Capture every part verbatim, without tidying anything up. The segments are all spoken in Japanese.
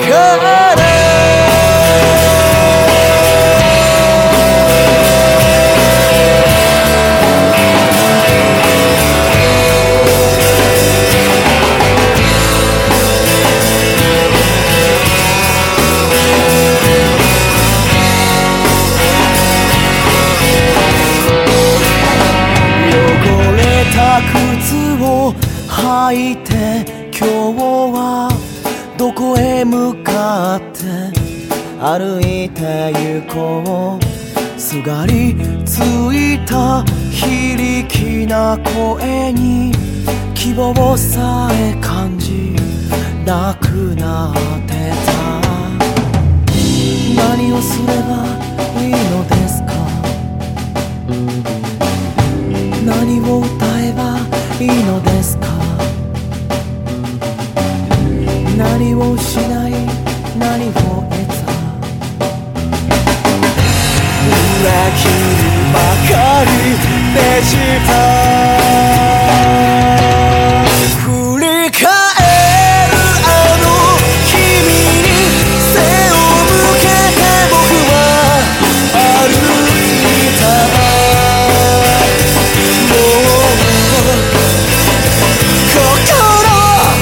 履いて今日はどこへ向かって歩いて行こう。すがりついた非力な声に希望さえ感じなくなってた。何をすればいいのですか？何を歌えばいいのですか？何を失い何を得た？裏切りばかりでした。振り返るあの君に背を向けて僕は歩いた。もう心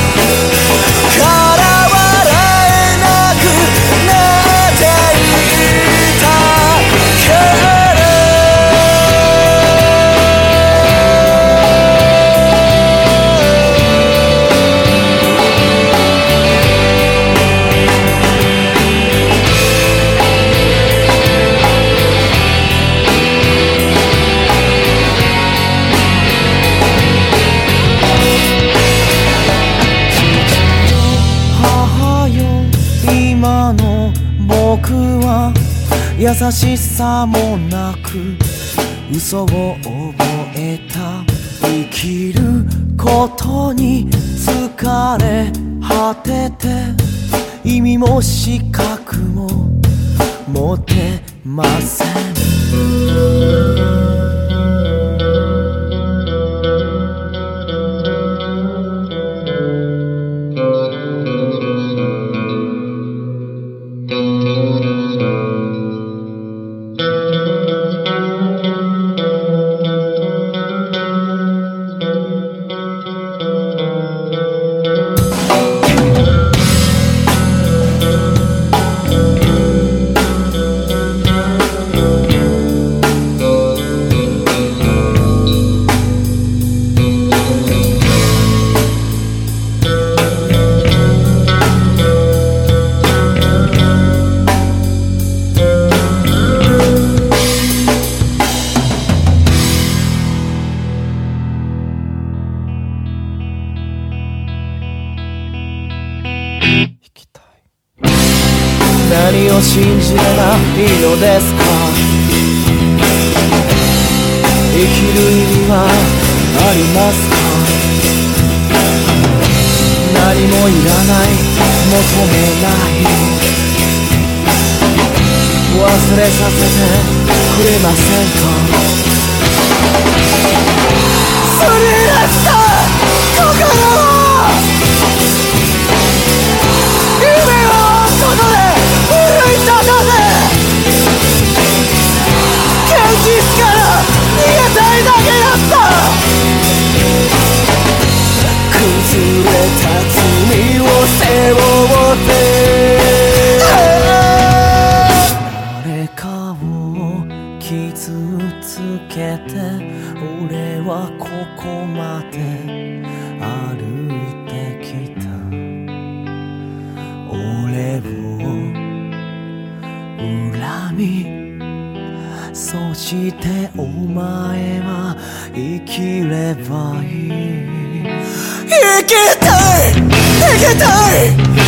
優しさもなく嘘を覚えた。生きることに疲れ果てて意味も資格も持てません。何を信じればいいのですか？生きる意味はありますか？何もいらない求めない忘れさせてくれませんか？すり出した心は夢を外で奮い立たせ現実から逃げたいだけだった。崩れた罪を背負って誰かを傷つけて俺はここまで歩いてきた。俺を恨みそしてお前は生きればいい。生きたい生きたい